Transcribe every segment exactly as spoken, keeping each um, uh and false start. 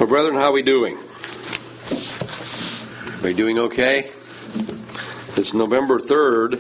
Well, brethren, how are we doing? Are we doing okay? It's November third.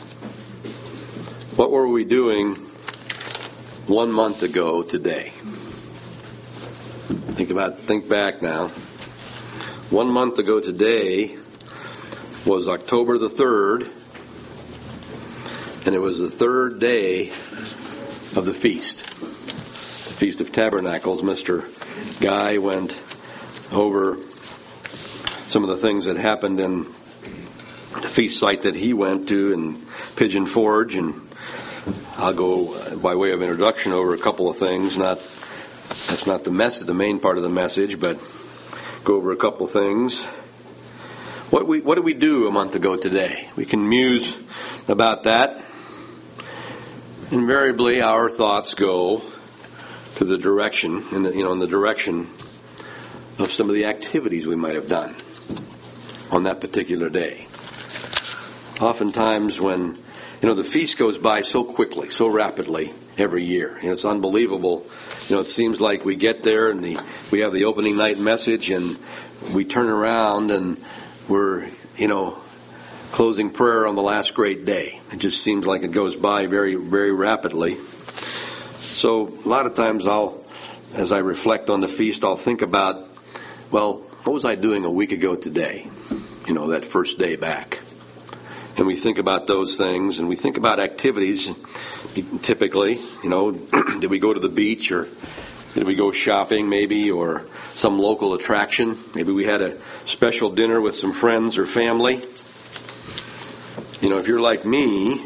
What were we doing one month ago today? Think about, think back now. One month ago today was October the third, and it was the third day of the feast, the Feast of Tabernacles. Mister Guy went over some of the things that happened in the feast site that he went to in Pigeon Forge, and I'll go by way of introduction over a couple of things. Not that's not the message, the main part of the message, but go over a couple of things. What we what did we do a month ago today? We can muse about that. Invariably, our thoughts go to the direction, in the, you know, in the direction of some of the activities we might have done on that particular day. Oftentimes, when you know the feast goes by so quickly, so rapidly every year, you know, it's unbelievable. You know, it seems like we get there and the we have the opening night message, and we turn around and we're you know closing prayer on the last great day. It just seems like it goes by very, very rapidly. So a lot of times I'll, as I reflect on the feast, I'll think about, well, what was I doing a week ago today? You know, that first day back. And we think about those things, and we think about activities, typically. You know, did we go to the beach, or did we go shopping maybe, or some local attraction? Maybe we had a special dinner with some friends or family. You know, if you're like me,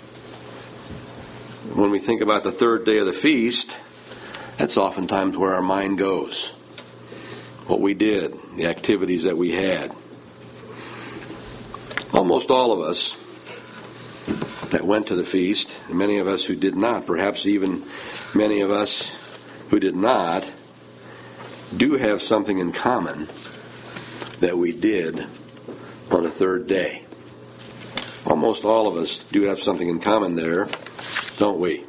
when we think about the third day of the feast, that's oftentimes where our mind goes. What we did, the activities that we had. Almost all of us that went to the feast, and many of us who did not, perhaps even many of us who did not, do have something in common that we did on the third day. Almost all of us do have something in common there, don't we?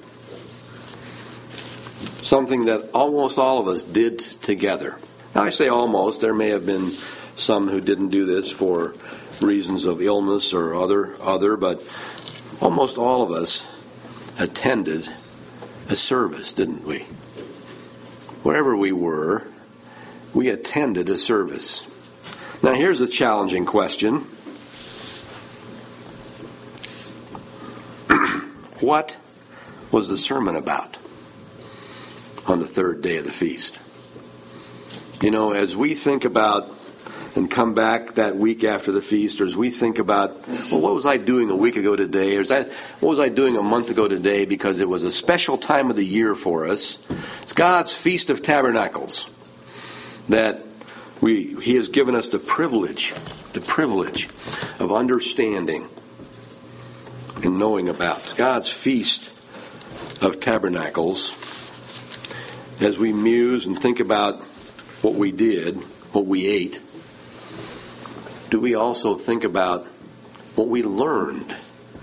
Something that almost all of us did together. Now, I say almost. There may have been some who didn't do this for reasons of illness or other, other, but almost all of us attended a service, didn't we? Wherever we were, we attended a service. Now, here's a challenging question. What was the sermon about on the third day of the feast? You know, as we think about and come back that week after the feast, or as we think about, well, what was I doing a week ago today? Or is that, what was I doing a month ago today? Because it was a special time of the year for us. It's God's Feast of Tabernacles that we He has given us the privilege, the privilege of understanding and knowing about. It's God's Feast of Tabernacles. As we muse and think about what we did, what we ate, do we also think about what we learned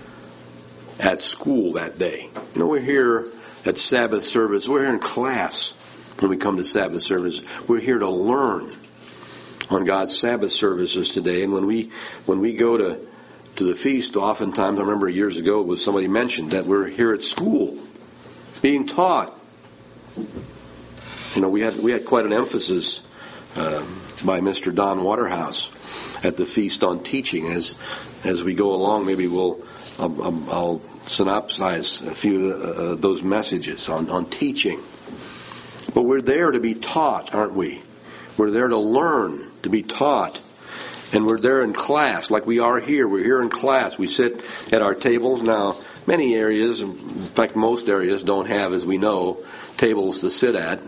at school that day? You know, we're here at Sabbath service. We're here in class when we come to Sabbath service. We're here to learn on God's Sabbath services today. And when we when we go to to the feast, oftentimes, I remember years ago, it was somebody mentioned that we're here at school, being taught. You know, we had we had quite an emphasis uh, by Mister Don Waterhouse at the feast on teaching. As as we go along, maybe we'll I'll, I'll, I'll synopsize a few of uh, those messages on, on teaching. But we're there to be taught, aren't we? We're there to learn, to be taught. And we're there in class, like we are here. We're here in class. We sit at our tables. Now, many areas, in fact, most areas don't have, as we know, tables to sit at.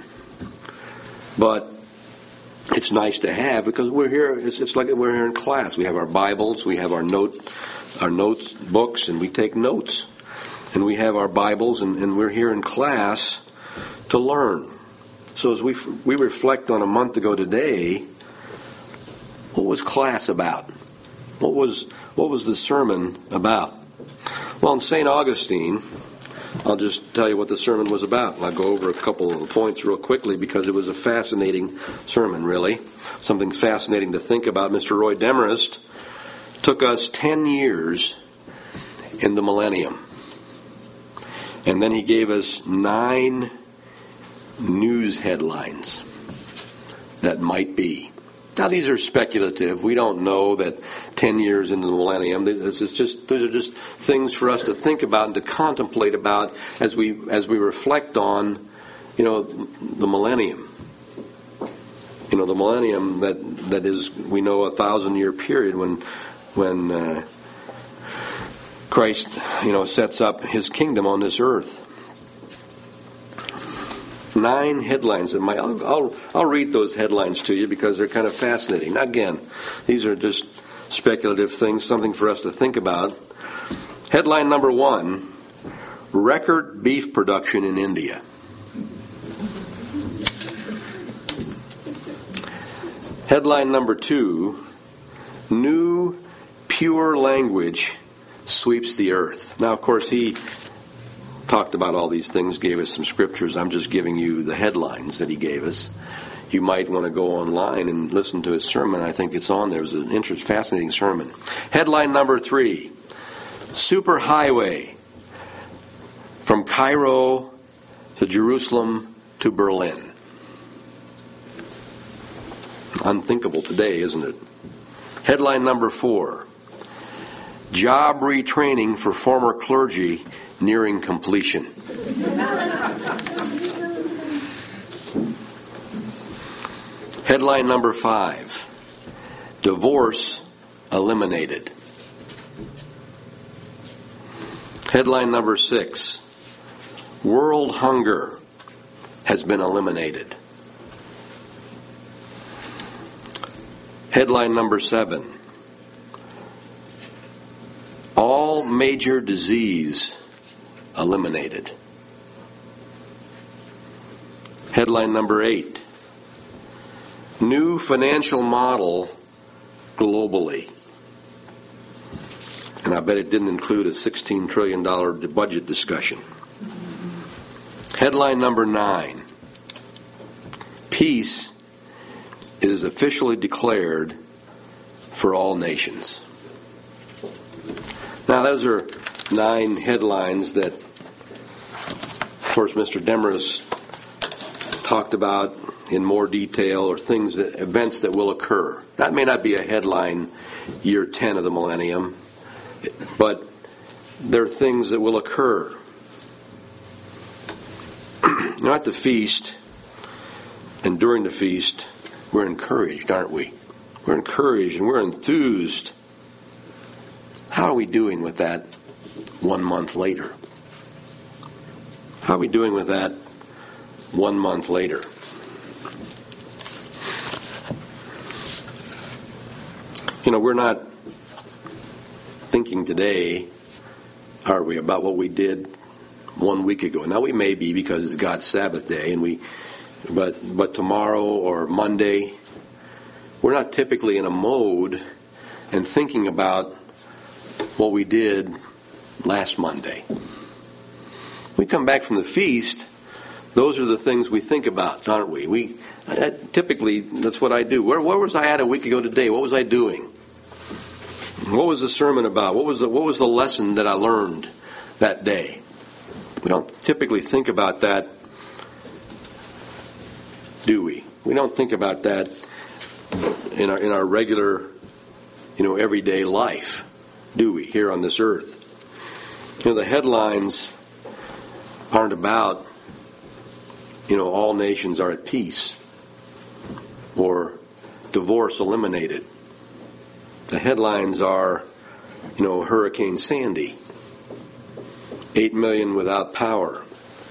But it's nice to have because we're here. It's, it's like we're here in class. We have our Bibles. We have our note, our notes books, and we take notes. And we have our Bibles, and, and we're here in class to learn. So as we we reflect on a month ago today, what was class about? What was what was the sermon about? Well, in Saint Augustine, I'll just tell you what the sermon was about. And I'll go over a couple of the points real quickly because it was a fascinating sermon, really. Something fascinating to think about. Mister Roy Demarest took us ten years in the millennium. And then he gave us nine news headlines that might be. Now, these are speculative. We don't know that ten years into the millennium. This is just those are just things for us to think about and to contemplate about as we as we reflect on, you know, the millennium. You know, the millennium that that is, we know, a thousand year period when when uh, Christ, you know, sets up His kingdom on this earth. Nine headlines that might. I'll, I'll I'll read those headlines to you because they're kind of fascinating. Now, again, these are just speculative things, something for us to think about. Headline number one: record beef production in India. Headline number two: new pure language sweeps the earth. Now, of course, he talked about all these things, gave us some scriptures. I'm just giving you the headlines that he gave us. You might want to go online and listen to his sermon. I think it's on there. It was an interesting, fascinating sermon. Headline number three: superhighway from Cairo to Jerusalem to Berlin. Unthinkable today, isn't it? Headline number four: job retraining for former clergy nearing completion. Headline number five: divorce eliminated. Headline number six: world hunger has been eliminated. Headline number seven: all major disease eliminated. Headline number eight: new financial model globally. And I bet it didn't include a sixteen trillion dollars budget discussion. Headline number nine: peace is officially declared for all nations. Now, those are nine headlines that, of course, Mister Demarest talked about in more detail, or things, that, events that will occur. That may not be a headline year ten of the millennium, but they're things that will occur. You know, at the feast and during the feast, we're encouraged, aren't we? We're encouraged and we're enthused. How are we doing with that one month later? How are we doing with that one month later? You know, we're not thinking today, are we, about what we did one week ago. Now, we may be because it's God's Sabbath day, and we, but but tomorrow or Monday, we're not typically in a mode and thinking about what we did last Monday. We come back from the feast, those are the things we think about, aren't we? We uh, typically, that's what I do. Where, where was I at a week ago today? What was I doing? What was the sermon about? What was the, what was the lesson that I learned that day? We don't typically think about that, do we? We don't think about that in our in our regular, you know, everyday life, do we, here on this earth? You know, the headlines aren't about, you know, all nations are at peace or divorce eliminated. The headlines are, you know, Hurricane Sandy, eight million without power,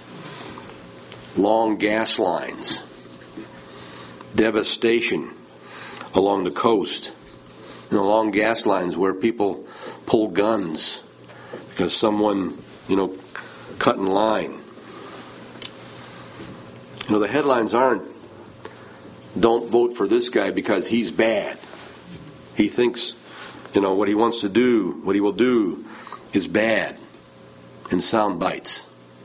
long gas lines, devastation along the coast, you know, long gas lines where people pull guns because someone, you know, cut in line. You know, the headlines aren't, don't vote for this guy because he's bad. He thinks, you know, what he wants to do, what he will do is bad, in sound bites.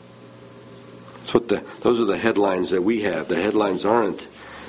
That's what the, those are the headlines that we have. The headlines aren't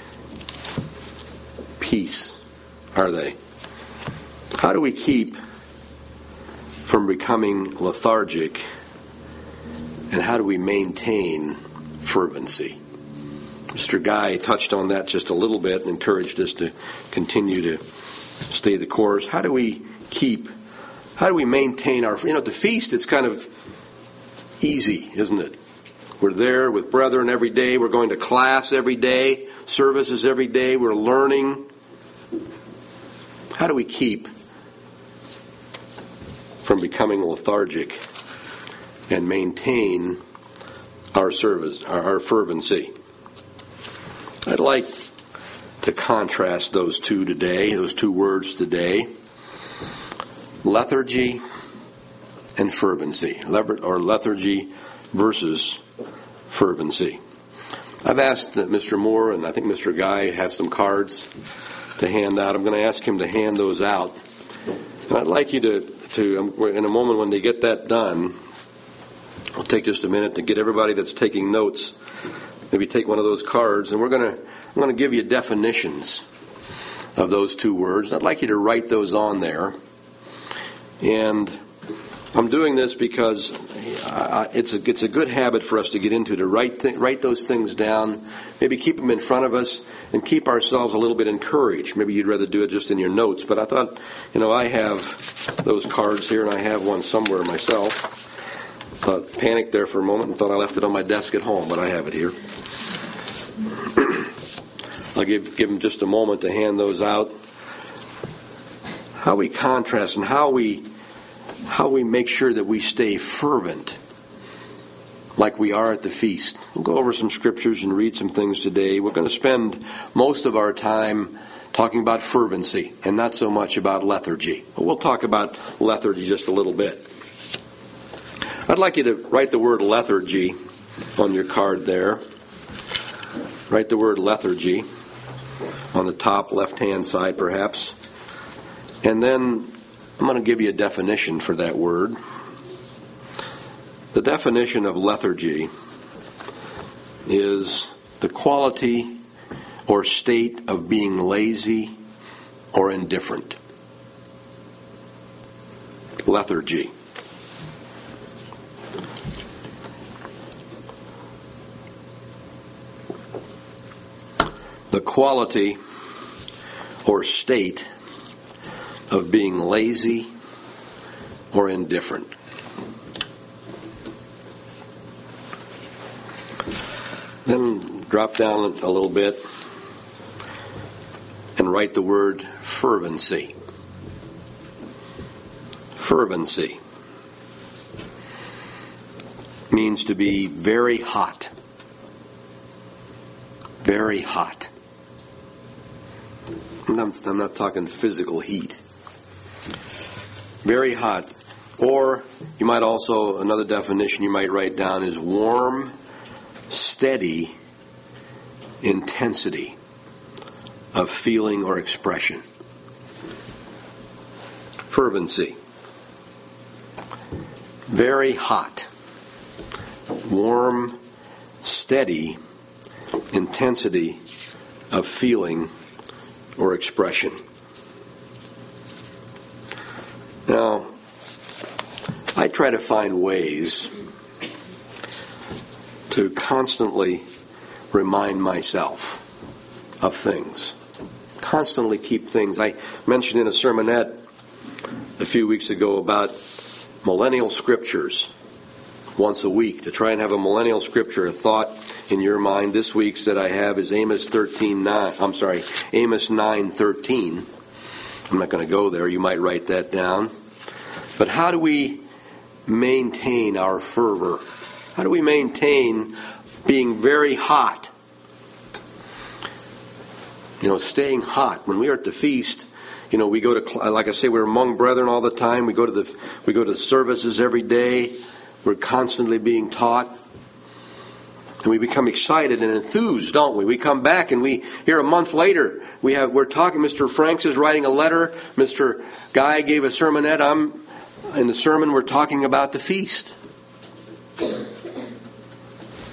peace, are they? How do we keep from becoming lethargic, and how do we maintain fervency? Mister Guy touched on that just a little bit and encouraged us to continue to stay the course. How do we keep, how do we maintain our, you know, at the feast it's kind of easy, isn't it? We're there with brethren every day. We're going to class every day, services every day. We're learning. How do we keep from becoming lethargic and maintain our service, our, our fervency? I'd like to contrast those two today, those two words today, lethargy and fervency, or lethargy versus fervency. I've asked that Mister Moore and I think Mister Guy have some cards to hand out. I'm going to ask him to hand those out. And I'd like you to, to in a moment when they get that done, I'll take just a minute to get everybody that's taking notes, maybe take one of those cards, and we're going to, I'm going to give you definitions of those two words. I'd like you to write those on there. And I'm doing this because uh, it's a it's a good habit for us to get into, to write th- write those things down, maybe keep them in front of us, and keep ourselves a little bit encouraged. Maybe you'd rather do it just in your notes, but I thought, you know, I have those cards here, and I have one somewhere myself. Thought, panicked there for a moment and thought I left it on my desk at home, but I have it here. I'll give give them just a moment to hand those out. How we contrast and how we how we make sure that we stay fervent like we are at the feast. We'll go over some scriptures and read some things today. We're going to spend most of our time talking about fervency and not so much about lethargy. But we'll talk about lethargy just a little bit. I'd like you to write the word lethargy on your card there. Write the word lethargy on the top left-hand side, perhaps. And then I'm going to give you a definition for that word. The definition of lethargy is the quality or state of being lazy or indifferent. Lethargy. The quality or state of being lazy or indifferent. Then drop down a little bit and write the word fervency. Fervency means to be very hot. Very hot. I'm not, I'm not talking physical heat. Very hot. Or you might also, another definition you might write down is warm, steady intensity of feeling or expression. Fervency. Very hot. Warm, steady intensity of feeling or expression. Now, I try to find ways to constantly remind myself of things. Constantly keep things. I mentioned in a sermonette a few weeks ago about millennial scriptures once a week, to try and have a millennial scripture, a thought in your mind. This week's that I have is Amos thirteen nine. I'm sorry, Amos nine thirteen. I'm not going to go there. You might write that down. But how do we maintain our fervor? How do we maintain being very hot? You know, staying hot. When we are at the feast, you know, we go to, like I say, we're among brethren all the time. We go to the we go to the services every day. We're constantly being taught. And we become excited and enthused, don't we? We come back and we, here a month later, we have, we're talking, Mister Franks is writing a letter, Mister Guy gave a sermonette, I'm, in the sermon we're talking about the feast.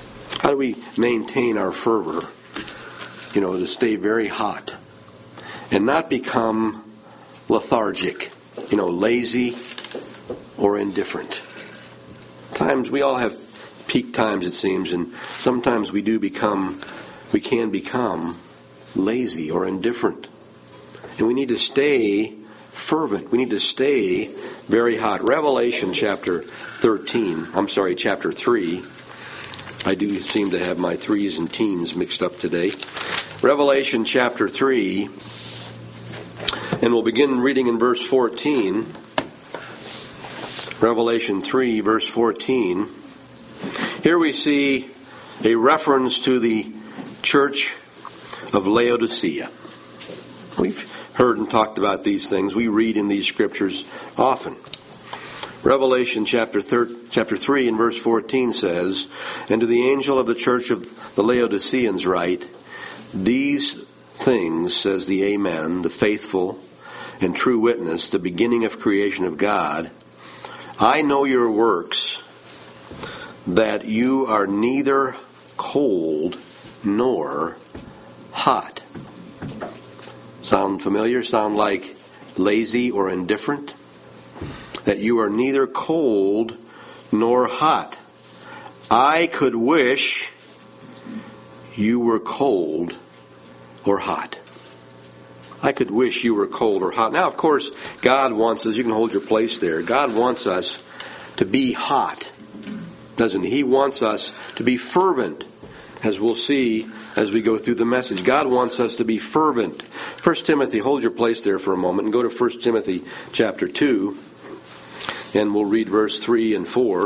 How do we maintain our fervor, you know, to stay very hot and not become lethargic, you know, lazy or indifferent? Times we all have peak times, it seems, and sometimes we do become, we can become lazy or indifferent. And we need to stay fervent. We need to stay very hot. Revelation chapter thirteen, I'm sorry, chapter three. I do seem to have my threes and teens mixed up today. Revelation chapter three, and we'll begin reading in verse fourteen. Revelation three, verse fourteen. Here we see a reference to the church of Laodicea. We've heard and talked about these things. We read in these scriptures often. Revelation chapter thir- chapter three and verse fourteen says, "And to the angel of the church of the Laodiceans write, These things, says the Amen, the faithful and true witness, the beginning of creation of God. I know your works, that you are neither cold nor hot." Sound familiar? Sound like lazy or indifferent? That you are neither cold nor hot. I could wish you were cold or hot. I could wish you were cold or hot. Now, of course, God wants us, you can hold your place there, God wants us to be hot, doesn't He? He wants us to be fervent, as we'll see as we go through the message. God wants us to be fervent. First Timothy, hold your place there for a moment and go to First Timothy chapter two, and we'll read verse three and four.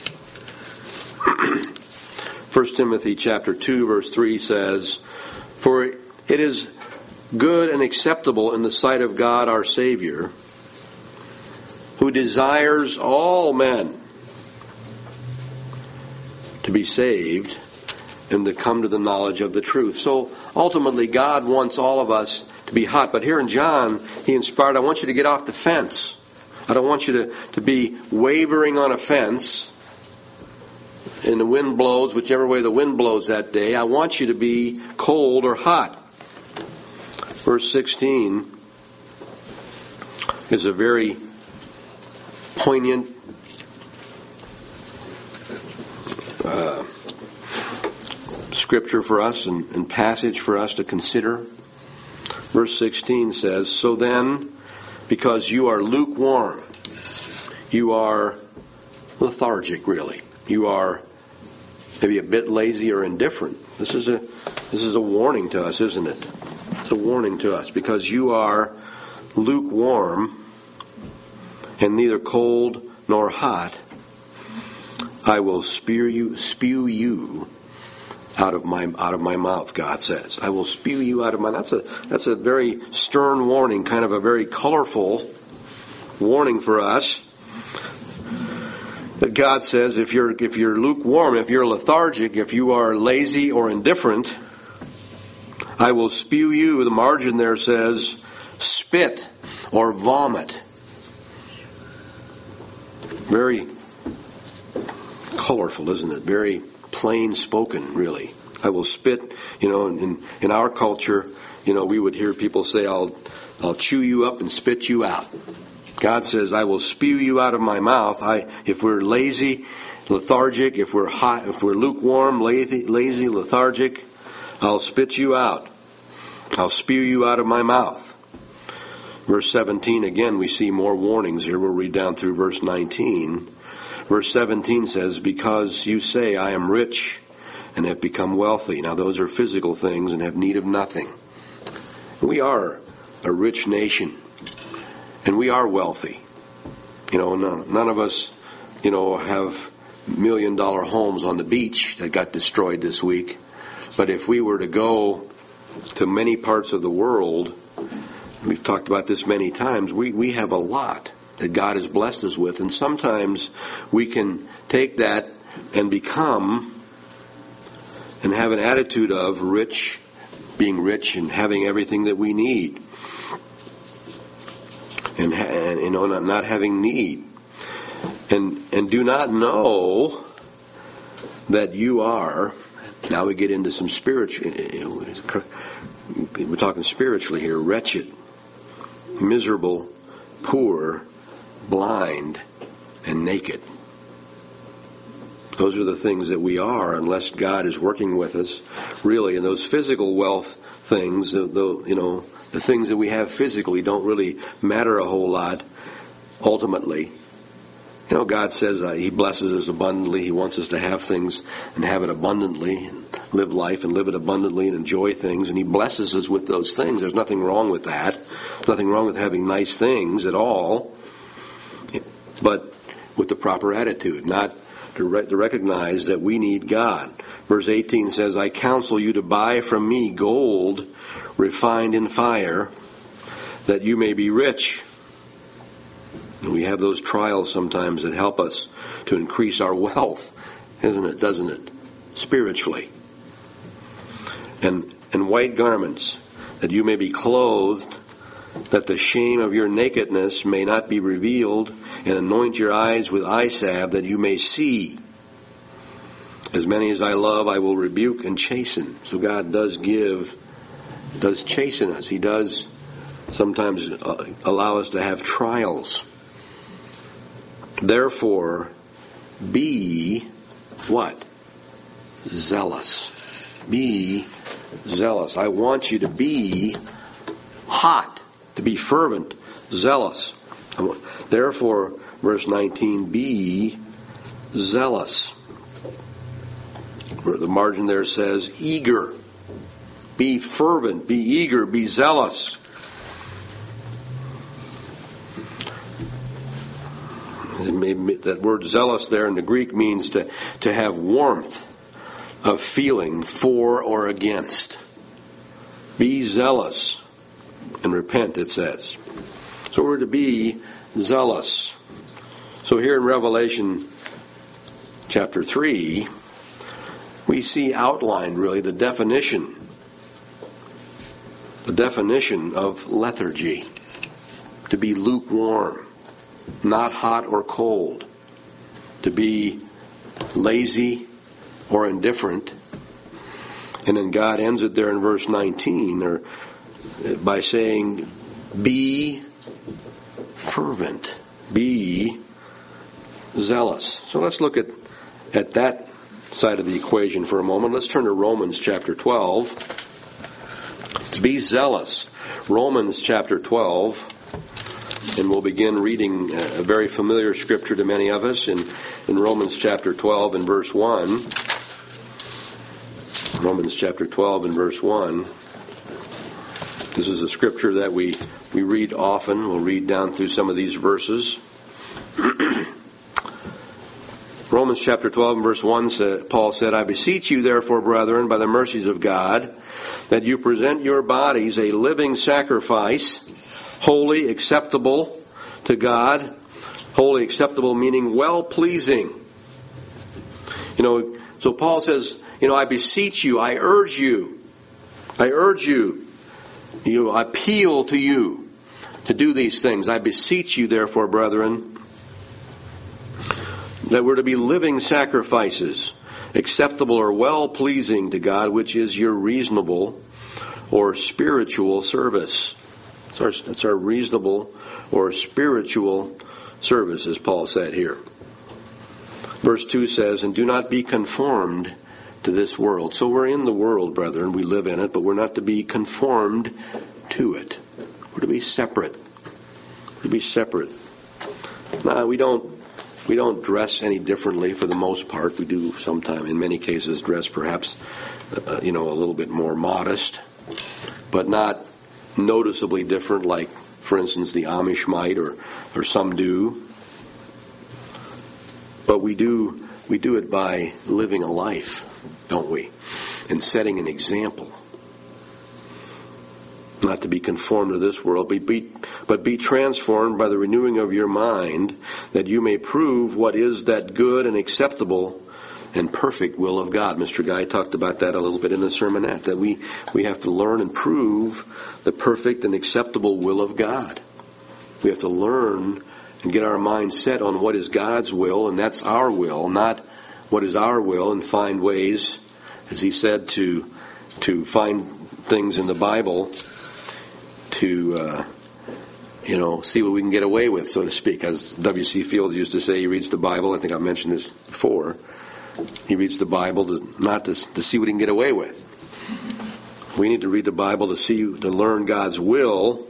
First Timothy chapter two, verse three says, "For it is good and acceptable in the sight of God our Savior, who desires all men to be saved and to come to the knowledge of the truth." So ultimately, God wants all of us to be hot. But here in John, he inspired, I want you to get off the fence. I don't want you to, to be wavering on a fence and the wind blows, whichever way the wind blows that day. I want you to be cold or hot. Verse sixteen is a very poignant uh, scripture for us and, and passage for us to consider. Verse sixteen says, "So then, because you are lukewarm, you are lethargic, really. You are maybe a bit lazy or indifferent." This is a this is a warning to us, isn't it? It's a warning to us. Because you are lukewarm and neither cold nor hot, I will spew you spew you out of my out of my mouth, God says. I will spew you out of my mouth. That's a that's a very stern warning, kind of a very colorful warning for us. That God says, if you're if you're lukewarm, if you're lethargic, if you are lazy or indifferent, I will spew you. The margin there says spit or vomit. Very colorful, isn't it? Very plain spoken, really. I will spit. You know, in in our culture, you know, we would hear people say, "I'll I'll chew you up and spit you out." God says, "I will spew you out of my mouth." I, if we're lazy, lethargic, if we're hot, if we're lukewarm, lazy, lazy, lethargic, I'll spit you out. I'll spew you out of my mouth. Verse seventeen, again, we see more warnings here. We'll read down through verse nineteen. Verse seventeen says, "Because you say, I am rich and have become wealthy." Now, those are physical things and have need of nothing. We are a rich nation. And we are wealthy. You know, none, none of us, you know, have million dollar homes on the beach that got destroyed this week. But if we were to go to many parts of the world, we've talked about this many times, we, we have a lot that God has blessed us with. And sometimes we can take that and become and have an attitude of rich, being rich and having everything that we need. And, and you know, not, not having need, and and do not know that you are Now we get into some spiritual, we're talking spiritually here. Wretched, miserable, poor, blind, and naked. Those are the things that we are unless God is working with us, really. And those physical wealth things, the, you know, the things that we have physically don't really matter a whole lot ultimately. You know, God says uh, He blesses us abundantly. He wants us to have things and have it abundantly, and live life and live it abundantly and enjoy things. And He blesses us with those things. There's nothing wrong with that. There's nothing wrong with having nice things at all. But with the proper attitude, not to, re- to recognize that we need God. Verse eighteen says, I counsel you to buy from me gold refined in fire, that you may be rich. We have those trials sometimes that help us to increase our wealth, isn't it? Doesn't it? Spiritually. And and white garments, that you may be clothed, that the shame of your nakedness may not be revealed, and anoint your eyes with eye salve, that you may see. As many as I love, I will rebuke and chasten. So God does give, does chasten us. He does sometimes allow us to have trials. Therefore, be what? Zealous. Be zealous. I want you to be hot, to be fervent, zealous. Therefore, verse nineteen, be zealous. The margin there says eager. Be fervent, be eager, be zealous. That word zealous there in the Greek means to, to have warmth of feeling for or against. Be zealous and repent, it says. So we're to be zealous. So here in Revelation chapter three, we see outlined really the definition, the definition of lethargy. To be lukewarm. Not hot or cold, to be lazy or indifferent. And then God ends it there in verse nineteen or by saying, be fervent, be zealous. So let's look at, at that side of the equation for a moment. Let's turn to Romans chapter twelve. Be zealous. Romans chapter twelve. And we'll begin reading a very familiar scripture to many of us in, in Romans chapter twelve and verse one. Romans chapter twelve and verse one. This is a scripture that we, we read often. We'll read down through some of these verses. Romans chapter twelve and verse one, Paul said, I beseech you therefore, brethren, by the mercies of God, that you present your bodies a living sacrifice, holy, acceptable to God. Holy, acceptable meaning well-pleasing. You know, so Paul says, you know, I beseech you, I urge you, I urge you, you know, I appeal to you to do these things. I beseech you, therefore, brethren, that we're to be living sacrifices, acceptable or well-pleasing to God, which is your reasonable or spiritual service. That's our, that's our reasonable or spiritual service, as Paul said here. Verse two says, and do not be conformed to this world. So we're in the world, brethren. We live in it, but we're not to be conformed to it. We're to be separate. We're to be separate. Now, we don't we don't dress any differently for the most part. We do sometimes, in many cases, dress perhaps, uh, you know, a little bit more modest, but not noticeably different, like, for instance, the Amish might, or, or some do. But we do we do it by living a life, don't we? And setting an example. Not to be conformed to this world, but be, but be transformed by the renewing of your mind, that you may prove what is that good and acceptable and perfect will of God. Mister Guy talked about that a little bit in the sermonette, that we, we have to learn and prove the perfect and acceptable will of God. We have to learn and get our mind set on what is God's will, and that's our will, not what is our will, and find ways as he said, to to find things in the Bible to, uh, you know, see what we can get away with, so to speak. As W C Fields used to say, he reads the Bible. I think I've mentioned this before. He reads the Bible to, not to, to see what he can get away with. We need to read the Bible to see, to learn God's will,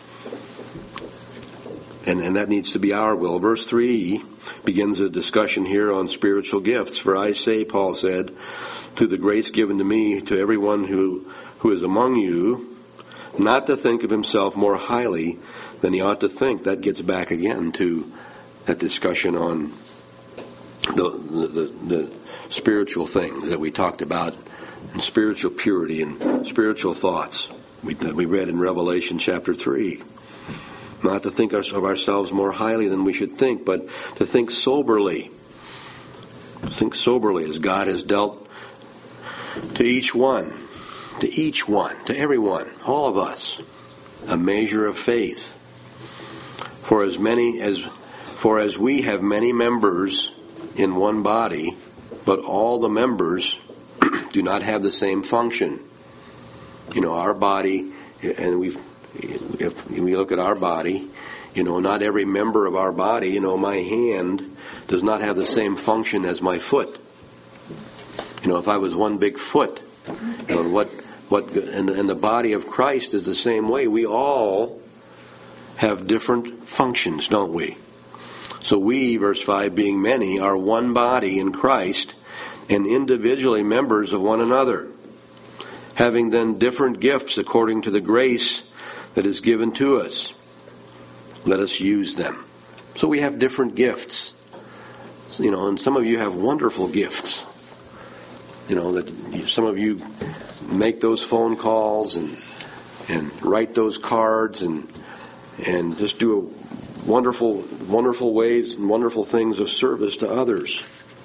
and, and that needs to be our will. Verse three begins a discussion here on spiritual gifts. For I say, Paul said, through the grace given to me, to everyone who, who is among you, not to think of himself more highly than he ought to think. That gets back again to that discussion on the, the, the, the spiritual things that we talked about, and spiritual purity and spiritual thoughts. We, we read in Revelation chapter three. Not to think of ourselves more highly than we should think, but to think soberly. Think soberly as God has dealt to each one, to each one, to everyone, all of us, a measure of faith. For as many as, for as we have many members in one body, but all the members do not have the same function. You know, our body, and we've, if we look at our body, you know, not every member of our body, you know, my hand does not have the same function as my foot. You know, if I was one big foot, you know, what, what, and, and the body of Christ is the same way. We all have different functions, don't we? So we, verse five, being many, are one body in Christ, and individually members of one another, having then different gifts according to the grace that is given to us. Let us use them. So we have different gifts. You know, and some of you have wonderful gifts. You know, that you, some of you make those phone calls and and write those cards and and just do a wonderful, wonderful ways and wonderful things of service to others.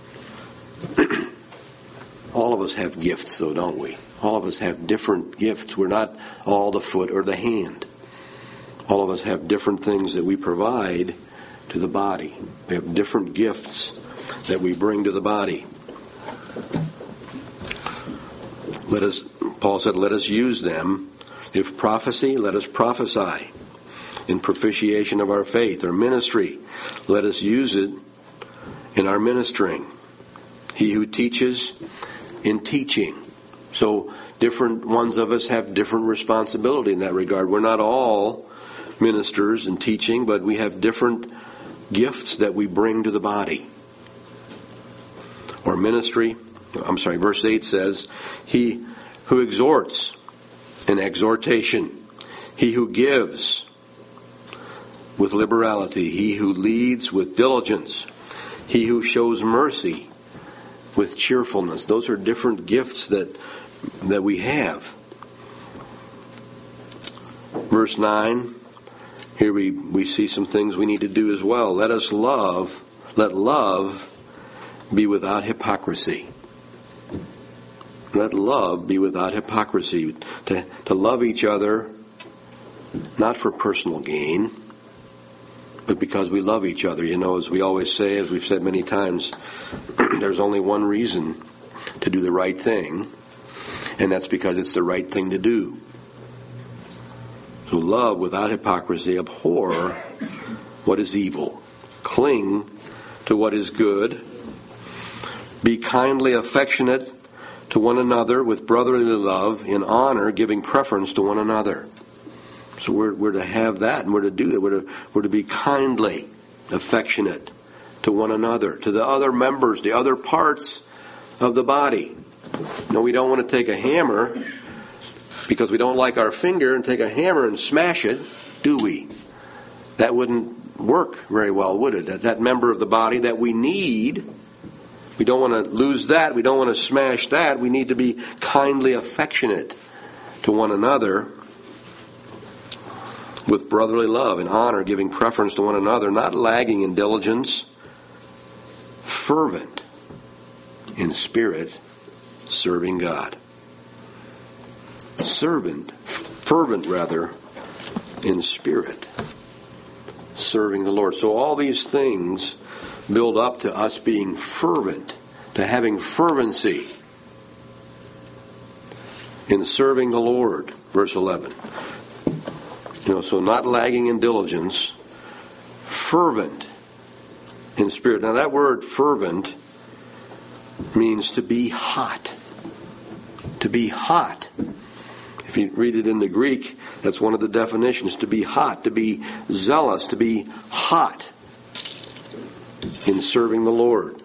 All of us have gifts, though, don't we? All of us have different gifts. We're not all the foot or the hand. All of us have different things that we provide to the body. We have different gifts that we bring to the body. Let us, Paul said, let us use them. If prophecy, let us prophesy. In propitiation of our faith or ministry, let us use it in our ministering. He who teaches, in teaching. So different ones of us have different responsibility in that regard. We're not all ministers in teaching, but we have different gifts that we bring to the body. Or ministry, I'm sorry, verse eight says, he who exhorts in exhortation, he who gives with liberality, he who leads with diligence, he who shows mercy with cheerfulness. Those are different gifts that that we have. Verse nine, here we, we see some things we need to do as well. Let us love, let love be without hypocrisy. Let love be without hypocrisy. To, to love each other, not for personal gain, but because we love each other. You know, as we always say, as we've said many times, there's only one reason to do the right thing, and that's because it's the right thing to do. So love without hypocrisy, abhor what is evil, cling to what is good, be kindly affectionate to one another with brotherly love, in honor, giving preference to one another. So we're, we're to have that, and we're to do that. We're to, we're to be kindly affectionate to one another, to the other members, the other parts of the body. No, we don't want to take a hammer because we don't like our finger and take a hammer and smash it, do we? That wouldn't work very well, would it? That, that member of the body that we need, we don't want to lose that. We don't want to smash that. We need to be kindly affectionate to one another with brotherly love and honor, giving preference to one another, not lagging in diligence, fervent in spirit, serving God. Servant, fervent rather, in spirit, serving the Lord. So all these things build up to us being fervent, to having fervency. in serving the Lord, verse eleven. You know, so not lagging in diligence, fervent in spirit. Now that word fervent means to be hot. To be hot. If you read it in the Greek, that's one of the definitions. To be hot, to be zealous, to be hot in serving the Lord.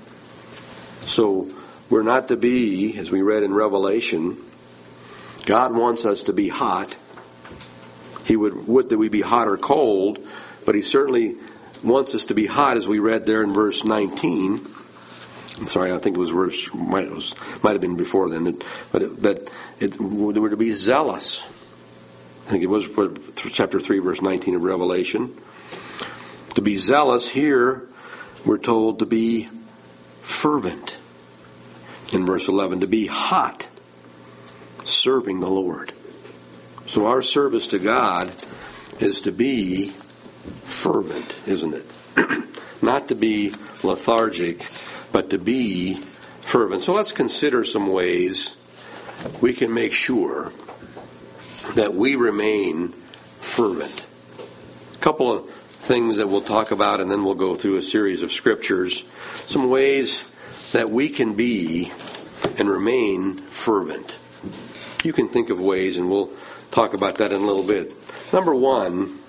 So we're not to be, as we read in Revelation, God wants us to be hot. He would, would that we be hot or cold, but He certainly wants us to be hot, as we read there in verse nineteen. I'm sorry, I think it was verse might it was, might have been before then, but it, that it, we're to be zealous. I think it was for chapter three, verse nineteen of Revelation. To be zealous here, we're told to be fervent. In verse eleven, to be hot, serving the Lord. So our service to God is to be fervent, isn't it? Not to be lethargic, but to be fervent. So let's consider some ways we can make sure that we remain fervent. A couple of things that we'll talk about, and then we'll go through a series of scriptures. Some ways that we can be and remain fervent. You can think of ways, and we'll talk about that in a little bit. Number one,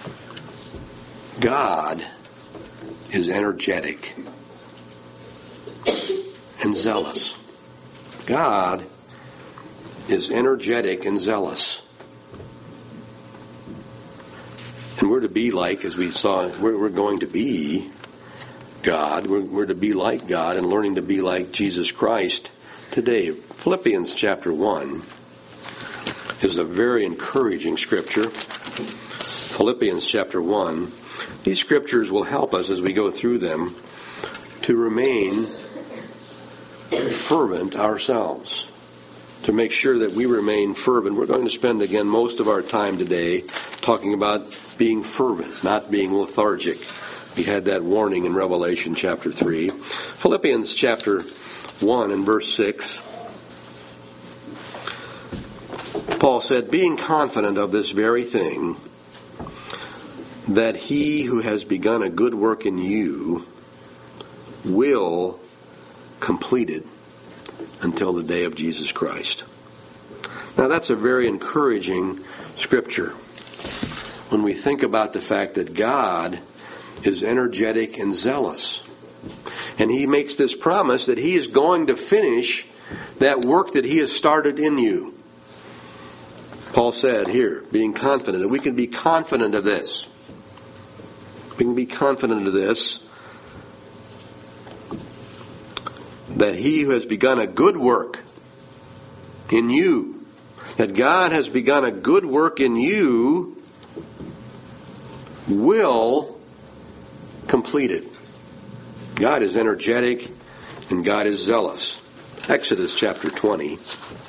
God is energetic and zealous. God is energetic and zealous. And we're to be like, as we saw, we're, we're going to be God. We're, we're to be like God and learning to be like Jesus Christ today. Philippians chapter one is a very encouraging scripture. Philippians chapter one. These scriptures will help us as we go through them to remain fervent ourselves, to make sure that we remain fervent. We're going to spend, again, most of our time today talking about being fervent, not being lethargic. We had that warning in Revelation chapter three. Philippians chapter one and verse six. Paul said, being confident of this very thing, that He who has begun a good work in you will complete it until the day of Jesus Christ. Now that's a very encouraging scripture when we think about the fact that God is energetic and zealous. And He makes this promise that He is going to finish that work that He has started in you. Paul said here, being confident, and we can be confident of this. We can be confident of this, that He who has begun a good work in you, that God has begun a good work in you, will complete it. God is energetic and God is zealous. Exodus chapter twenty.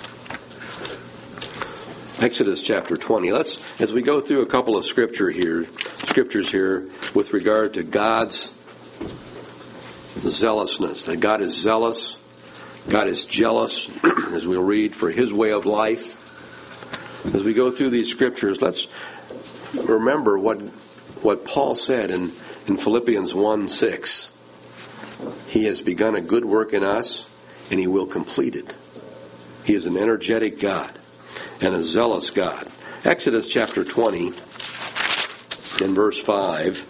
Exodus chapter twenty. Let's, as we go through a couple of scripture here, scriptures here with regard to God's zealousness, that God is zealous, God is jealous, as we'll read, for His way of life. As we go through these scriptures, let's remember what what Paul said in, in Philippians one six. He has begun a good work in us, and He will complete it. He is an energetic God and a zealous God. Exodus chapter twenty and verse five.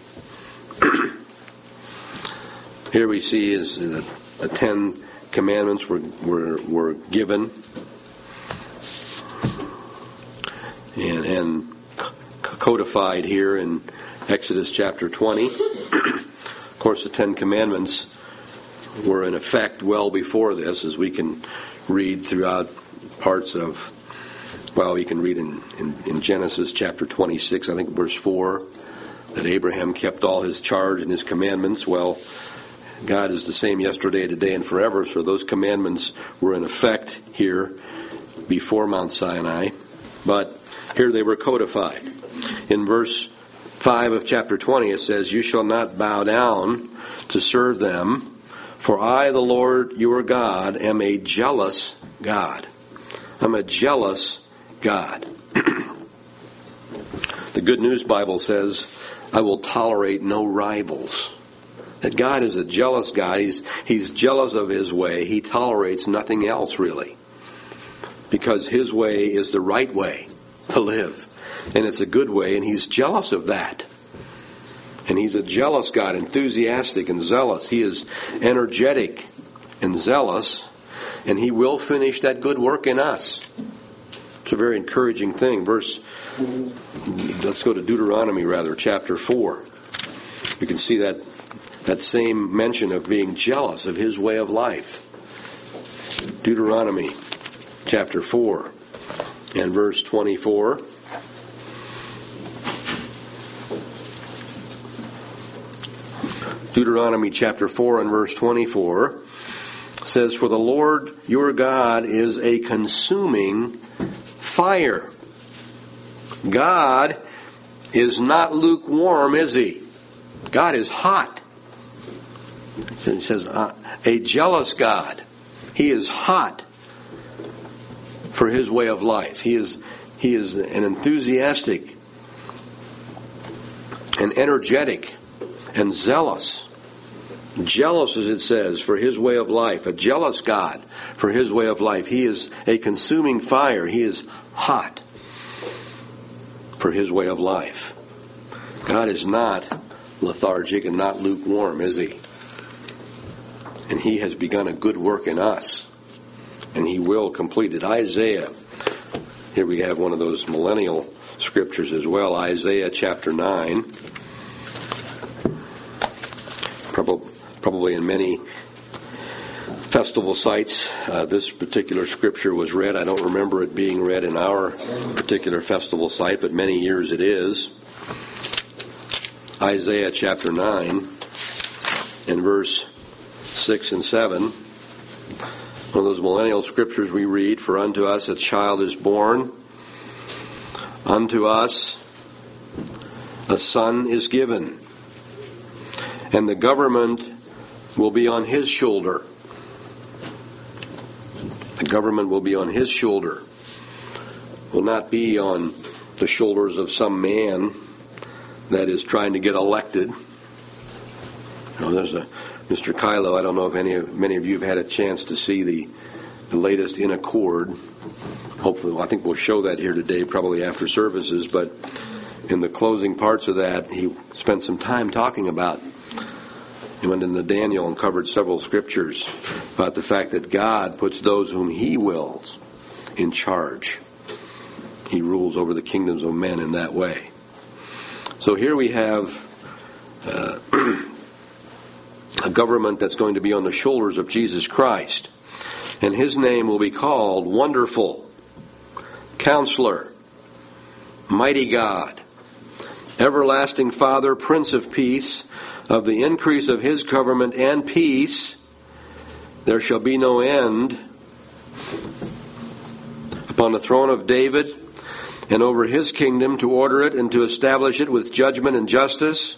Here we see is the, the Ten Commandments were, were, were given and, and codified here in Exodus chapter twenty. Of course, the Ten Commandments were in effect well before this, as we can read throughout parts of, well, you can read in, in, in Genesis chapter twenty-six, I think verse four, that Abraham kept all his charge and his commandments. Well, God is the same yesterday, today, and forever, so those commandments were in effect here before Mount Sinai. But here they were codified. In verse five of chapter twenty, it says, you shall not bow down to serve them, for I, the Lord your God, am a jealous God. I'm a jealous God. The Good News Bible says, I will tolerate no rivals. That God is a jealous God. He's, he's jealous of His way. He tolerates nothing else, really. Because His way is the right way to live. And it's a good way, and He's jealous of that. And He's a jealous God, enthusiastic and zealous. He is energetic and zealous, and He will finish that good work in us. It's a very encouraging thing. Verse, let's go to Deuteronomy, rather, chapter four. You can see that, that same mention of being jealous of His way of life. Deuteronomy, chapter four, and verse twenty-four. Deuteronomy chapter four and verse twenty-four says, For the Lord your God is a consuming fire. God is not lukewarm, is He? God is hot. It says, uh, a jealous God. He is hot for His way of life. He is, he is an enthusiastic and energetic and zealous. Jealous, as it says, for His way of life. A jealous God for His way of life. He is a consuming fire. He is hot for His way of life. God is not lethargic and not lukewarm, is He? And He has begun a good work in us. And He will complete it. Isaiah. Here we have one of those millennial scriptures as well. Isaiah chapter nine. Probably, probably in many festival sites, uh, this particular scripture was read. I don't remember it being read in our particular festival site, but many years it is. Isaiah chapter nine and verse six and seven. One of those millennial scriptures we read, For unto us a child is born, unto us a son is given, and the government will be on His shoulder. The government will be on His shoulder. Will not be on the shoulders of some man that is trying to get elected. You know, there's a Mister Kylo. I don't know if any of, many of you have had a chance to see the, the latest In Accord. Hopefully, well, I think we'll show that here today, probably after services. But in the closing parts of that, he spent some time talking about. He went into Daniel and covered several scriptures about the fact that God puts those whom He wills in charge. He rules over the kingdoms of men in that way. So here we have uh, a government that's going to be on the shoulders of Jesus Christ. And His name will be called Wonderful, Counselor, Mighty God, Everlasting Father, Prince of Peace. Of the increase of His government and peace, there shall be no end upon the throne of David and over His kingdom, to order it and to establish it with judgment and justice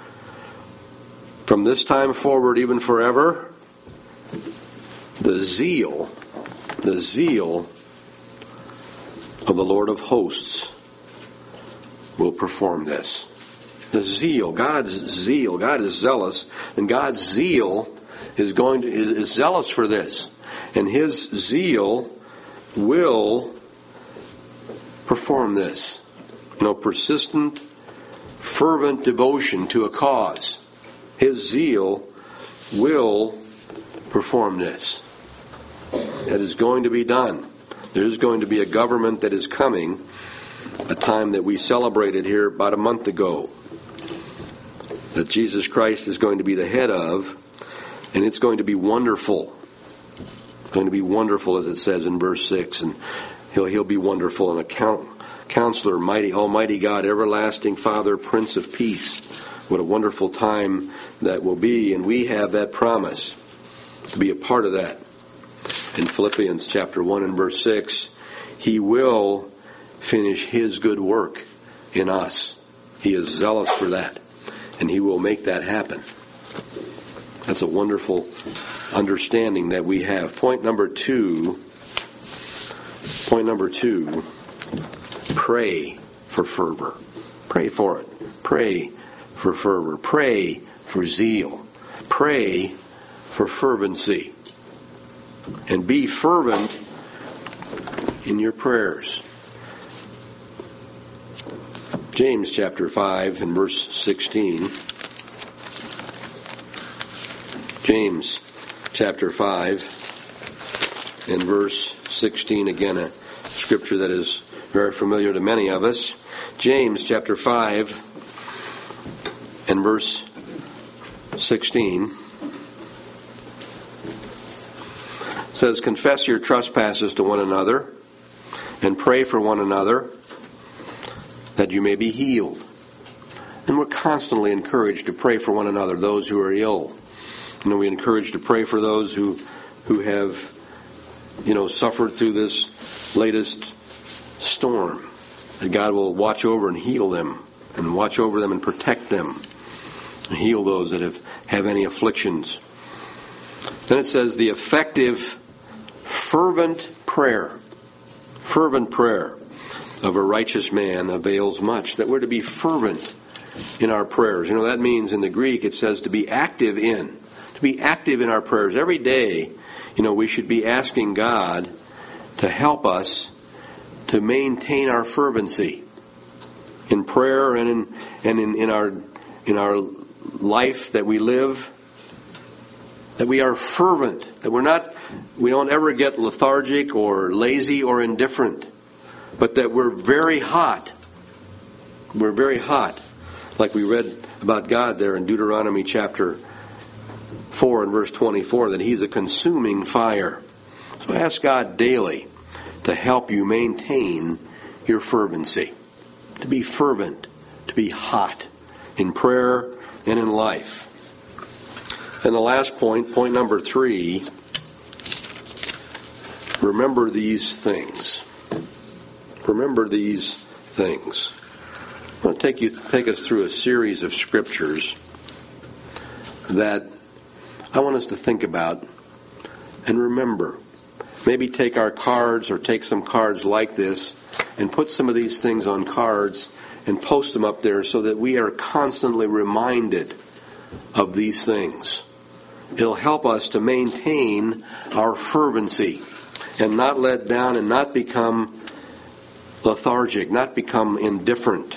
from this time forward, even forever. The zeal, the zeal of the Lord of hosts will perform this. The zeal, God's zeal, God is zealous, and God's zeal is going to is, is zealous for this, and His zeal will perform this. You know, persistent, fervent devotion to a cause. His zeal will perform this. It is going to be done. There is going to be a government that is coming, a time that we celebrated here about a month ago, that Jesus Christ is going to be the head of, and it's going to be wonderful. It's going to be wonderful, as it says in verse six, and he'll he'll be wonderful, and a count, counselor, mighty, almighty God, everlasting Father, Prince of Peace. What a wonderful time that will be, and we have that promise to be a part of that. In Philippians chapter one and verse six, He will finish His good work in us. He is zealous for that. And He will make that happen. That's a wonderful understanding that we have. Point number two Point number two, pray for fervor. Pray for it. Pray for fervor. Pray for zeal. Pray for fervency. And be fervent in your prayers. James chapter five and verse sixteen. James chapter five and verse sixteen, again a scripture that is very familiar to many of us. James chapter five and verse sixteen says, confess your trespasses to one another and pray for one another that you may be healed. And we're constantly encouraged to pray for one another, those who are ill. You know, we're encouraged to pray for those who who have, you know, suffered through this latest storm. That God will watch over and heal them, and watch over them and protect them, and heal those that have, have any afflictions. Then it says the effective, fervent prayer, fervent prayer of a righteous man avails much. That we're to be fervent in our prayers. You know, that means in the Greek it says to be active in. To be active in our prayers. Every day, you know, we should be asking God to help us to maintain our fervency in prayer and in and in, in our in our life that we live. That we are fervent. That we're not we don't ever get lethargic or lazy or indifferent. But that we're very hot. We're very hot. Like we read about God there in Deuteronomy chapter four and verse twenty-four, that He's a consuming fire. So ask God daily to help you maintain your fervency. To be fervent. To be hot in prayer and in life. And the last point, point number three, remember these things. Remember these things. I'm going to take you take us through a series of scriptures that I want us to think about and remember. Maybe take our cards or take some cards like this and put some of these things on cards and post them up there so that we are constantly reminded of these things. It'll help us to maintain our fervency and not let down and not become lethargic, not become indifferent.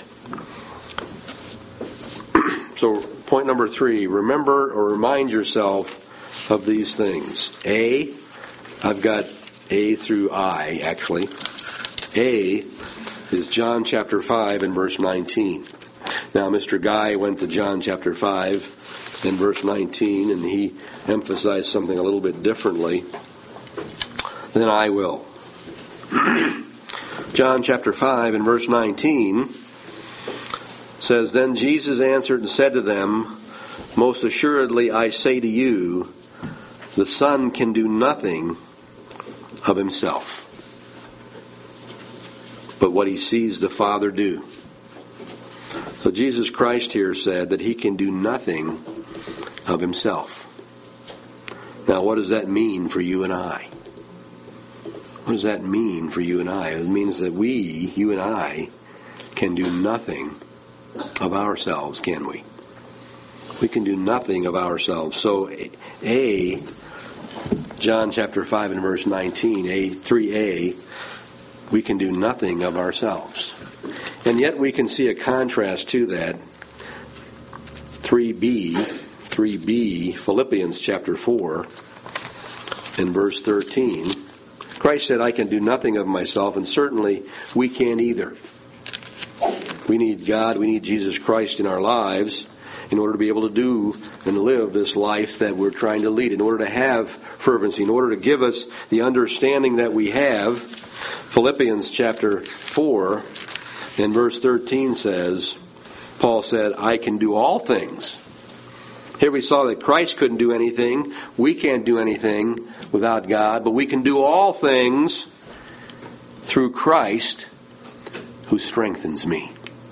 So point number three, remember or remind yourself of these things. A, I've got A through I, actually. A is John chapter five and verse nineteen. Now, Mister Guy went to John chapter five and verse nineteen, and he emphasized something a little bit differently than I will. John chapter five and verse nineteen says, Then Jesus answered and said to them, Most assuredly I say to you, the Son can do nothing of himself, but what he sees the Father do. So Jesus Christ here said that he can do nothing of himself. Now, what does that mean for you and I? What does that mean for you and I? It means that we, you and I, can do nothing of ourselves, can we? We can do nothing of ourselves. So, A, John chapter five and verse nineteen, A, three A, we can do nothing of ourselves. And yet we can see a contrast to that. three B, three B, Philippians chapter four and verse thirteen. Christ said, I can do nothing of myself, and certainly we can't either. We need God, we need Jesus Christ in our lives in order to be able to do and live this life that we're trying to lead, in order to have fervency, in order to give us the understanding that we have. Philippians chapter four and verse thirteen says, Paul said, I can do all things. Here we saw that Christ couldn't do anything. We can't do anything without God, but we can do all things through Christ who strengthens me.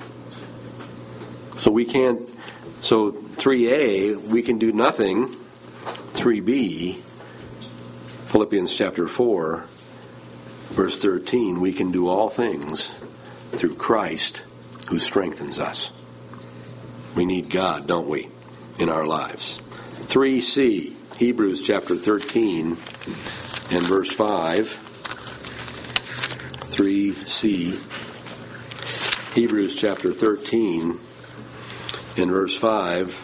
So we can't, so three A, we can do nothing. three B, Philippians chapter four, Verse thirteen, we can do all things through Christ who strengthens us. We need God, don't we, in our lives. three C, Hebrews chapter thirteen and verse five. three C, Hebrews chapter thirteen and verse five.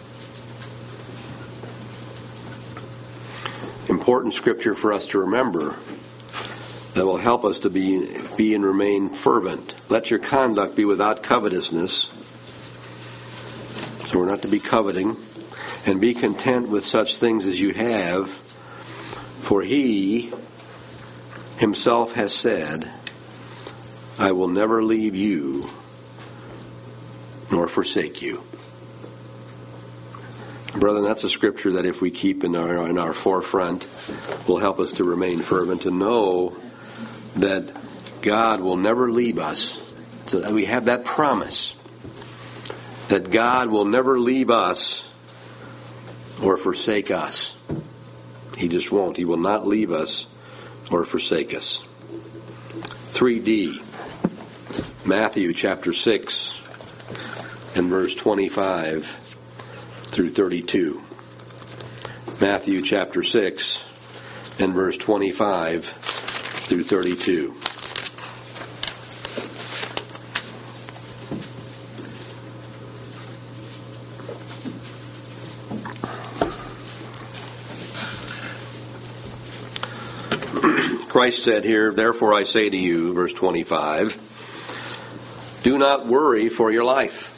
Important scripture for us to remember that will help us to be, be and remain fervent. Let your conduct be without covetousness. So we're not to be coveting. And be content with such things as you have. For he himself has said, I will never leave you nor forsake you. Brethren, that's a scripture that if we keep in our, in our forefront will help us to remain fervent, to know that God will never leave us. So that we have that promise that God will never leave us or forsake us. He just won't. He will not leave us or forsake us. three D, Matthew chapter six and verse twenty-five through thirty-two. Matthew chapter six and verse twenty-five through thirty-two. Christ said here, therefore I say to you, verse twenty-five, do not worry for your life.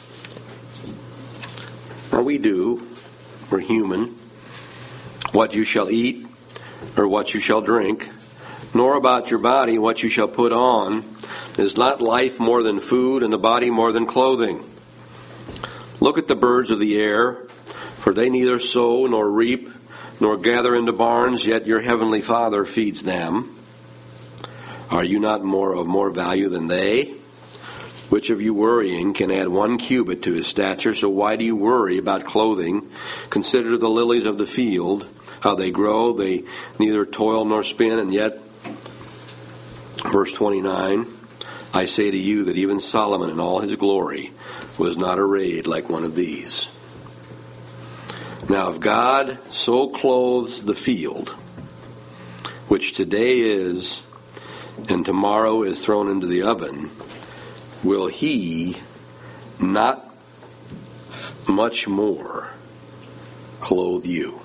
Now we do, we're human, what you shall eat or what you shall drink, nor about your body what you shall put on. Is not life more than food and the body more than clothing? Look at the birds of the air, for they neither sow nor reap nor gather into barns, yet your heavenly Father feeds them. Are you not more of more value than they? Which of you worrying can add one cubit to his stature? So why do you worry about clothing? Consider the lilies of the field, how they grow. They neither toil nor spin, and yet, verse twenty-nine, I say to you that even Solomon in all his glory was not arrayed like one of these. Now if God so clothes the field, which today is and tomorrow is thrown into the oven, will he not much more clothe you?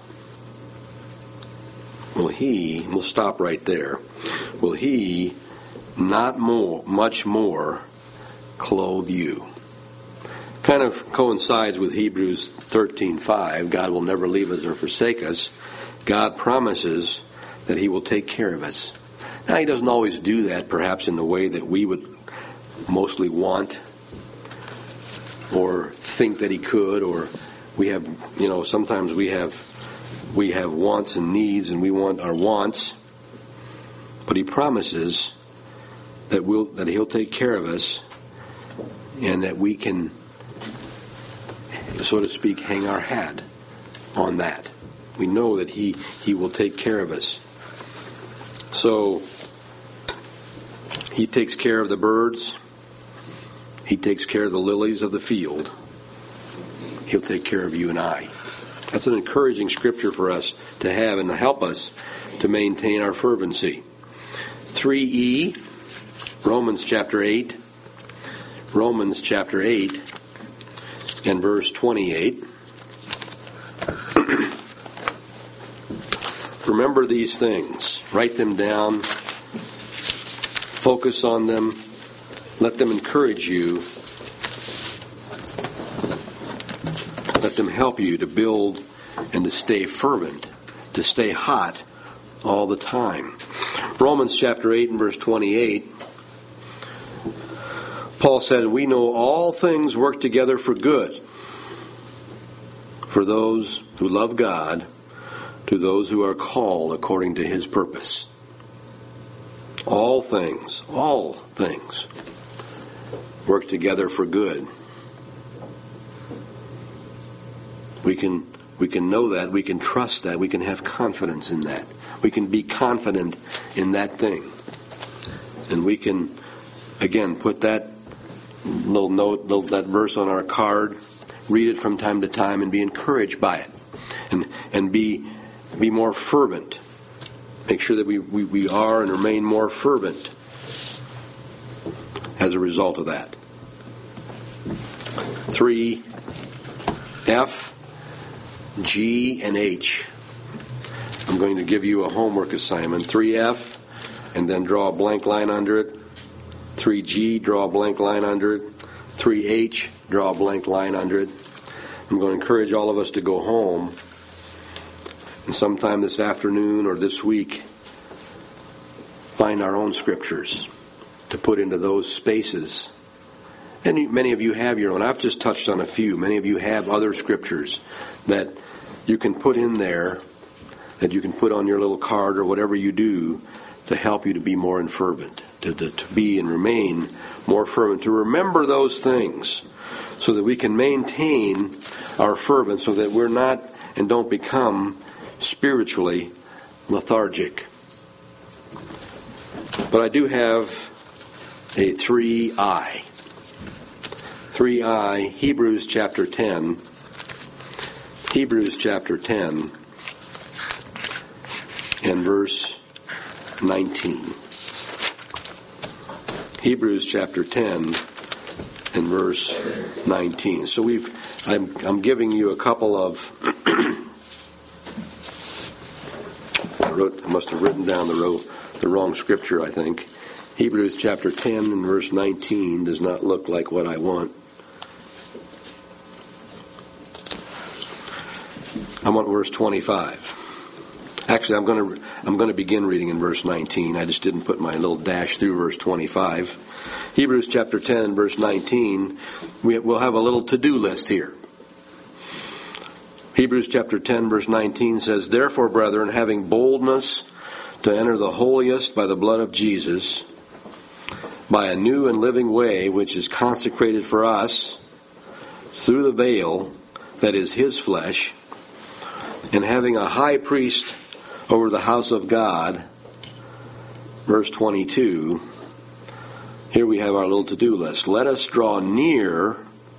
Will he, we'll stop right there, will he not more, much more clothe you? Kind of coincides with Hebrews thirteen five. God will never leave us or forsake us. God promises that he will take care of us. Now, he doesn't always do that, perhaps in the way that we would mostly want or think that he could, or we have, you know, sometimes we have we have wants and needs, and we want our wants. But he promises that we'll that he'll take care of us, and that we can, so to speak, hang our hat on that. We know that he, he will take care of us. So, he takes care of the birds. He takes care of the lilies of the field. He'll take care of you and I. That's an encouraging scripture for us to have and to help us to maintain our fervency. three E, Romans chapter eight. Romans chapter eight and verse twenty-eight. Remember these things. Write them down. Focus on them. Let them encourage you. Let them help you to build and to stay fervent, to stay hot all the time. Romans chapter eight and verse twenty-eight. Paul said, we know all things work together for good for those who love God, to those who are called according to his purpose. All things, all things work together for good. We can we can know that, we can trust that, we can have confidence in that. We can be confident in that thing. And we can, again, put that little note, little, that verse on our card, read it from time to time, and be encouraged by it. And and be be more fervent. Make sure that we, we, we are and remain more fervent as a result of that. Three, F, G, and H. I'm going to give you a homework assignment. three F, and then draw a blank line under it. three G, draw a blank line under it. three H, draw a blank line under it. I'm going to encourage all of us to go home and sometime this afternoon or this week find our own scriptures to put into those spaces. And many of you have your own. I've just touched on a few. Many of you have other scriptures that you can put in there, that you can put on your little card or whatever you do to help you to be more fervent, to, to, to be and remain more fervent, to remember those things so that we can maintain our fervent, so that we're not and don't become spiritually lethargic. But I do have a three I. three I, Hebrews chapter ten. Hebrews chapter ten and verse nineteen. Hebrews chapter ten and verse nineteen. So we've I'm I'm giving you a couple of I wrote I must have written down the row the wrong scripture, I think. Hebrews chapter ten and verse nineteen does not look like what I want. I want verse twenty-five. Actually, I'm going to I'm going to begin reading in verse nineteen. I just didn't put my little dash through verse twenty-five. Hebrews chapter ten and verse nineteen. We, we'll have a little to-do list here. Hebrews chapter ten verse nineteen says, "Therefore, brethren, having boldness to enter the holiest by the blood of Jesus, by a new and living way which is consecrated for us through the veil that is his flesh, and having a high priest over the house of God," verse twenty-two, here we have our little to-do list. "Let us draw near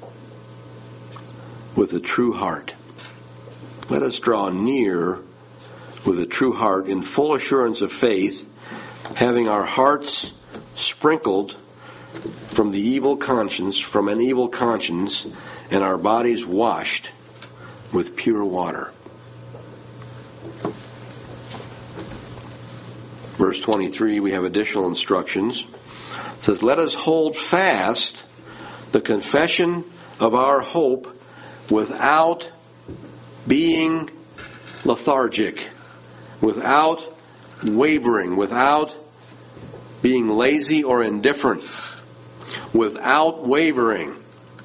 with a true heart." Let us draw near with a true heart in full assurance of faith, having our hearts sprinkled from the evil conscience, from an evil conscience, and our bodies washed with pure water. Verse twenty-three, we have additional instructions. It says, "Let us hold fast the confession of our hope without being lethargic, without wavering, without being lazy or indifferent, without wavering.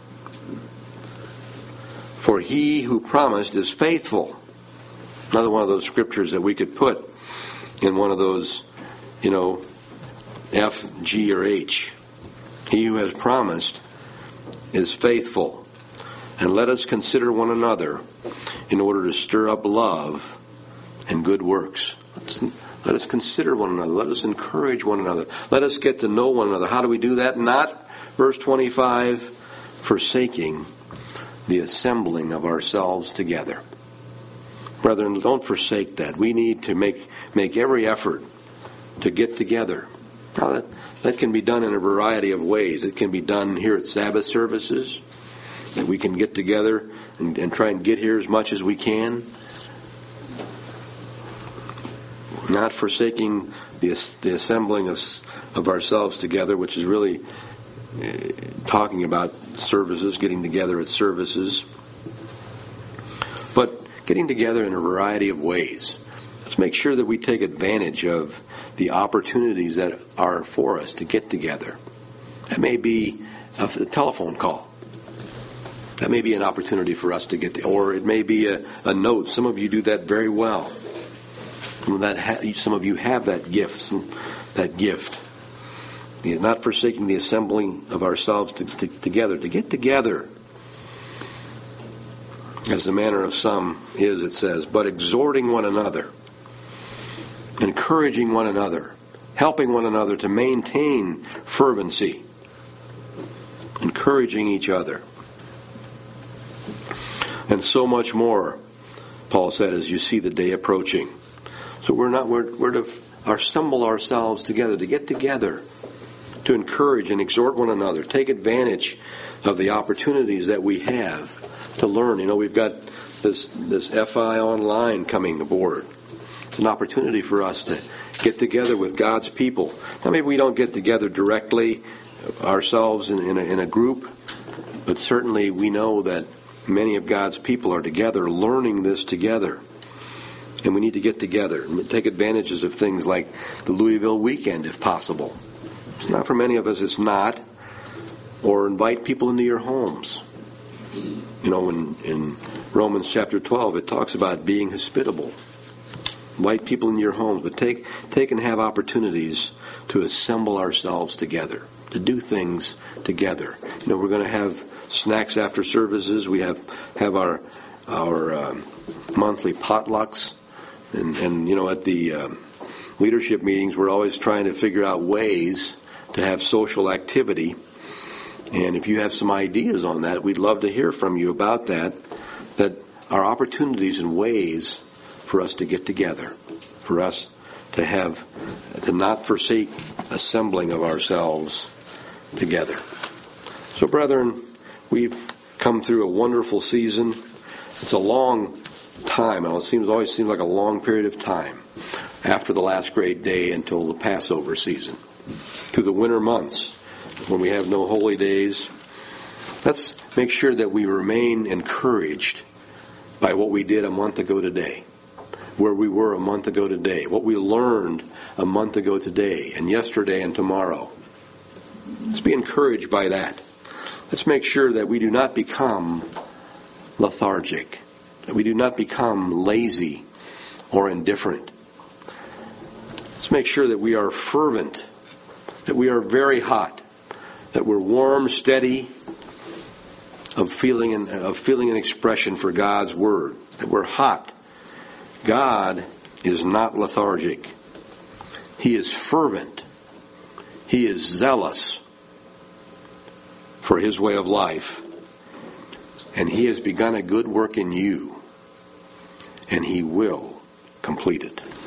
For he who promised is faithful." Another one of those scriptures that we could put in one of those, you know, F, G, or H. He who has promised is faithful. "And let us consider one another in order to stir up love and good works." Let's, let us consider one another. Let us encourage one another. Let us get to know one another. How do we do that? Not, verse twenty-five, forsaking the assembling of ourselves together. Brethren, don't forsake that. We need to make, make every effort to get together. Now, that, that can be done in a variety of ways. It can be done here at Sabbath services, that we can get together and, and try and get here as much as we can. Not forsaking the, the assembling of, of ourselves together, which is really uh, talking about services, getting together at services. But getting together in a variety of ways. Let's make sure that we take advantage of the opportunities that are for us to get together. That may be a, a telephone call. That may be an opportunity for us to get the, or it may be a, a note. Some of you do that very well. Some of, that ha, some of you have that gift. Some, that gift. The, not forsaking the assembling of ourselves to, to, together. To get together. As the manner of some is, it says, but exhorting one another, encouraging one another, helping one another to maintain fervency, encouraging each other, and so much more, Paul said, as you see the day approaching. So we're not we're, we're to assemble ourselves together, to get together, to encourage and exhort one another, take advantage of the opportunities that we have to learn. You know, we've got this this F I online coming aboard. It's an opportunity for us to get together with God's people. Now, maybe we don't get together directly ourselves in, in, a, in a group, but certainly we know that many of God's people are together learning this together. And we need to get together and take advantages of things like the Louisville weekend, if possible. It's not for many of us, it's not. Or invite people into your homes. You know, in, in Romans chapter twelve, it talks about being hospitable. Invite people into your homes, but take take and have opportunities to assemble ourselves together, to do things together. You know, we're going to have snacks after services. We have have our our um, monthly potlucks, and and you know, at the um, leadership meetings, we're always trying to figure out ways to have social activity. And if you have some ideas on that, we'd love to hear from you about that. That are opportunities and ways for us to get together, for us to have, to not forsake assembling of ourselves together. So, brethren, we've come through a wonderful season. It's a long time, and it seems always seems like a long period of time after the last great day until the Passover season, through the winter months when we have no holy days. Let's make sure that we remain encouraged by what we did a month ago today, where we were a month ago today, what we learned a month ago today, and yesterday and tomorrow. Let's be encouraged by that. Let's make sure that we do not become lethargic, that we do not become lazy or indifferent. Let's make sure that we are fervent, that we are very hot, that we're warm, steady, of feeling and of feeling an expression for God's word, that we're hot. God is not lethargic. He is fervent. He is zealous for His way of life. And He has begun a good work in you, and He will complete it.